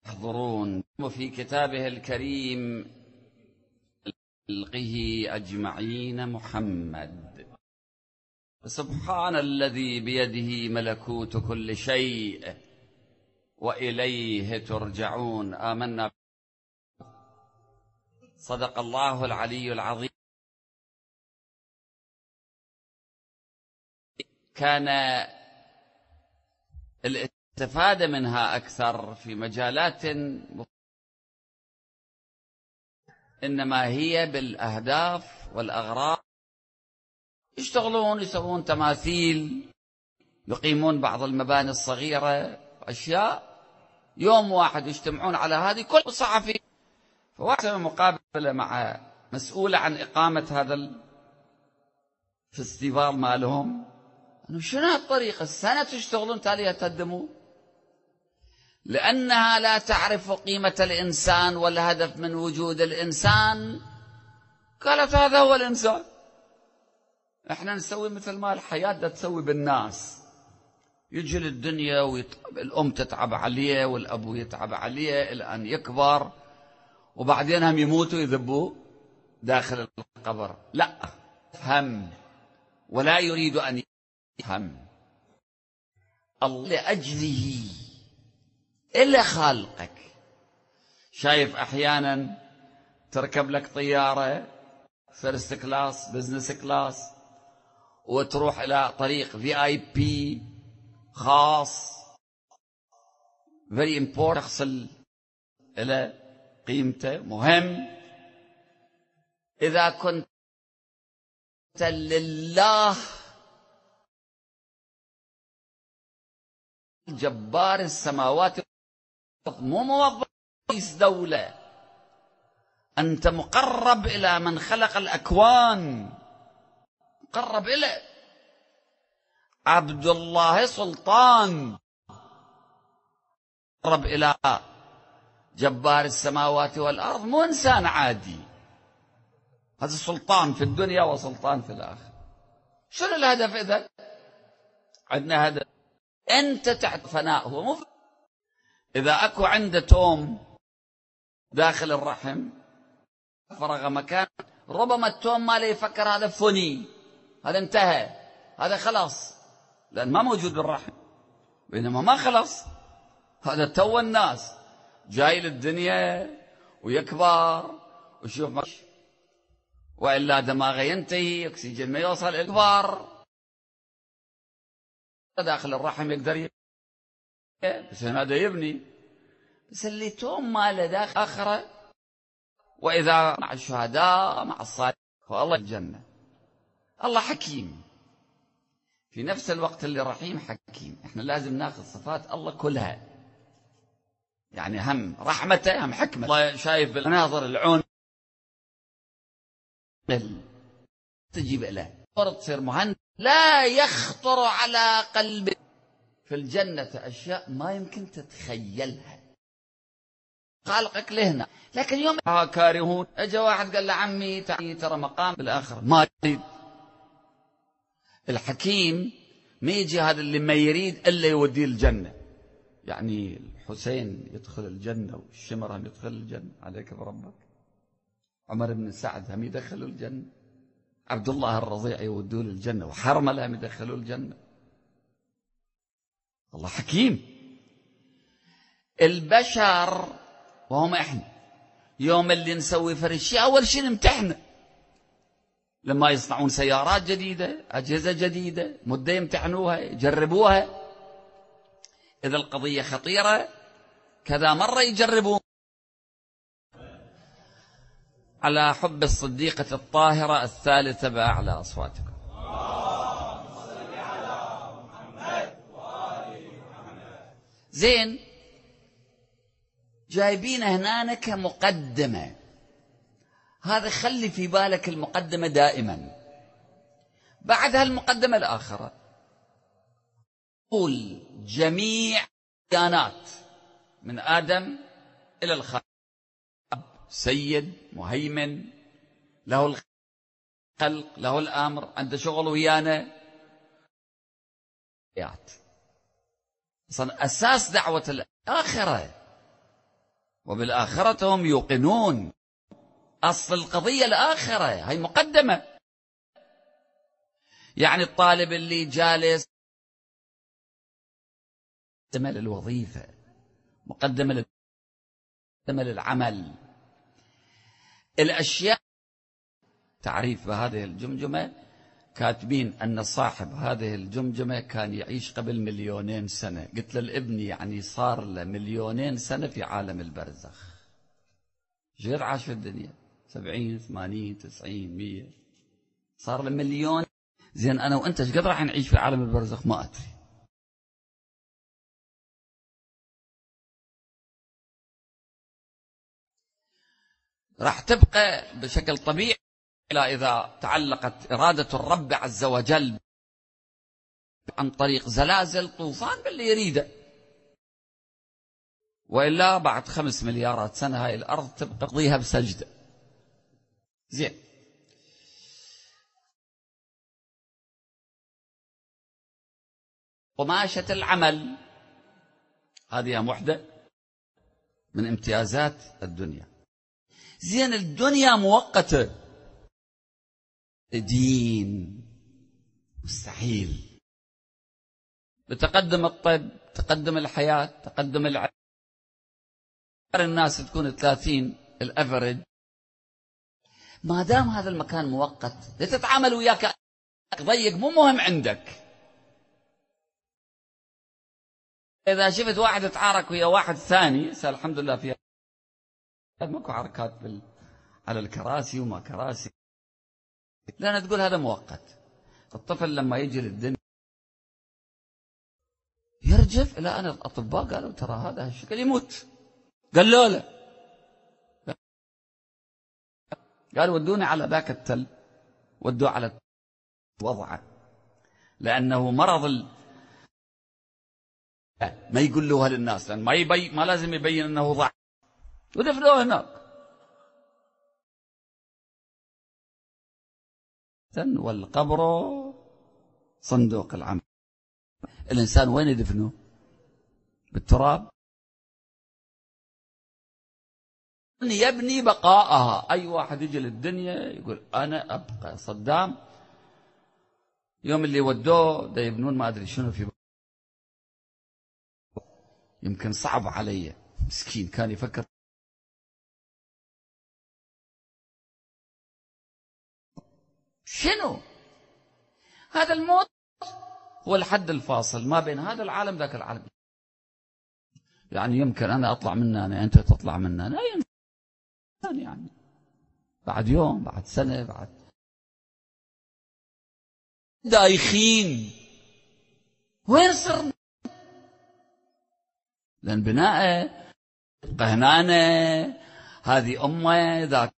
يحضرون. وفي كتابه الكريم خلقه أجمعين محمد. سبحان الذي بيده ملكوت كل شيء وإليه ترجعون. آمنا. صدق الله العلي العظيم. كان الاستفادة منها أكثر في مجالات إنما هي بالأهداف والأغراض. يشتغلون، يسوون تماثيل، يقيمون بعض المباني الصغيرة، أشياء يوم واحد يجتمعون على هذه كل الصحفي. فواحد مقابلة مع مسؤولة عن إقامة هذا الفستيفال مالهم، أنه شنو هالطريقة السنة تشتغلون تاليها تقدموا، لأنها لا تعرف قيمة الإنسان والهدف من وجود الإنسان. قالت هذا هو الإنسان، احنا نسوي مثل ما الحياة دا تسوي بالناس. يجي للدنيا والأم تتعب عليه والأبو يتعب عليه إلى أن يكبر، وبعدين هم يموتوا يذبوه داخل القبر. لا، هم ولا يريد أن يفهم الله لأجله إلا خالقك. شايف أحيانا تركب لك طيارة فيرست كلاس بزنس كلاس وتروح إلى طريق VIP خاص very important، شخص إلى قيمته مهم. إذا كنت لله جبار السماوات، مو موظف رئيس دولة، أنت مقرب إلى من خلق الأكوان، مقرب إليه. عبد الله سلطان مقرب إلى جبار السماوات والأرض، مو إنسان عادي. هذا سلطان في الدنيا وسلطان في الآخرة. شنو الهدف إذا؟ عندنا هدف، أنت تعرف فناء هو مو. إذا أكو عنده توم داخل الرحم فرغ مكان، ربما التوم ما لي يفكر هذا فني، هذا انتهى، هذا خلاص، لأن ما موجود بالرحم. بينما ما خلاص، هذا تو الناس جاي للدنيا ويكبر ويشوف، وإلا دماغه ينتهي، أكسجين ما يوصل الكبار داخل الرحم يقدر بس هذا يبني. بس اللي توم ماله داخل آخره، وإذا مع الشهداء مع الصالحين فالله الجنة. الله حكيم في نفس الوقت اللي رحيم حكيم. احنا لازم ناخذ صفات الله كلها، يعني هم رحمته هم حكمة. الله شايف بالمناظر العون تجيب له تصير مهندس، لا يخطر على قلبك في الجنة أشياء ما يمكن تتخيلها. خالقك لهنا، لكن يوم كارهون. اجى واحد قال له عمي ترى مقام بالآخرة ما يريد. الحكيم ما يجي هذا اللي ما يريد إلا يوديه الجنة. يعني الحسين يدخل الجنة والشمر هم يدخل الجنة، عليك بربك. عمر بن سعد هم يدخلوا الجنة، عبد الله الرضيع يودوه للجنة، وحرملة هم يدخلوا الجنة. الله حكيم. البشر وهم احنا يوم اللي نسوي فرشي أول شيء نمتحنه. لما يصنعون سيارات جديدة، أجهزة جديدة، مدة يمتحنوها يجربوها. إذا القضية خطيرة كذا مرة يجربون. على حب الصديقة الطاهرة الثالثة بأعلى أصواتكم. زين، جايبين هنا كمقدمة. هذا خلي في بالك المقدمة دائما. بعد هالمقدمة الآخرة قول جميع الديانات من آدم إلى الخالق، سيد مهيمن، له الخلق له الأمر، عنده شغل ويانا. أصلا أساس دعوة الآخرة وبالآخرة هم يوقنون. أصل القضية الآخرة، هي مقدمة. يعني الطالب اللي جالس مقدمة للوظيفة، مقدمة للعمل، الأشياء. تعريف بهذه الجمجمة كاتبين أن صاحب هذه الجمجمة كان يعيش قبل 2,000,000 سنة. قلت للابن يعني صار له 2,000,000 سنة في عالم البرزخ. غير عاش في الدنيا 70 80 90 100، صار له 1,000,000. زين أنا وأنت ايش قد راح نعيش في عالم البرزخ؟ ما أدري. راح تبقى بشكل طبيعي إلا إذا تعلقت إرادة الرب عز وجل عن طريق زلازل طوفان باللي يريده، وإلا بعد 5 مليارات سنة هاي الأرض تبقى تقضيها بسجدة. زين، قماشة العمل هذه وحدة من امتيازات الدنيا. زين، الدنيا مؤقتة، دين مستحيل. بتقدم الطب، تقدم الحياة، تقدم العلم، الناس تكون 30 الأفرج. ما دام هذا المكان مؤقت لتتعامل وياك ضيق، مو مهم عندك. إذا شفت واحد يتعارك ويا واحد ثاني، الحمد لله فيها ماكو حركات على الكراسي وما كراسي، لأن تقول هذا مؤقت. الطفل لما يجي للدنيا يرجف. لا، أنا الأطباء قالوا ترى هذا الشكل يموت. قال لا، قال ودوني على ذاك التل، ودوه على وضعه، لأنه مرض ما يقولوها للناس، لأن ما لازم يبين أنه ضعف، ودفنوه هناك. والقبر صندوق العمل. الإنسان وين يدفنه؟ بالتراب. يبني بقاءها. أي واحد يجي للدنيا يقول أنا أبقى. صدام يوم اللي ودوه ده يبنون ما أدري شنو في، يمكن صعب علي، مسكين كان يفكر شنو هذا الموت. هو الحد الفاصل ما بين هذا العالم ذاك العالم. يعني يمكن أنا أطلع منه، أنت تطلع منه، لا يمكن. يعني بعد يوم، بعد سنة، بعد دايخين. وين صرنا؟ لأن بناء قهنانة، هذه أمه ذاك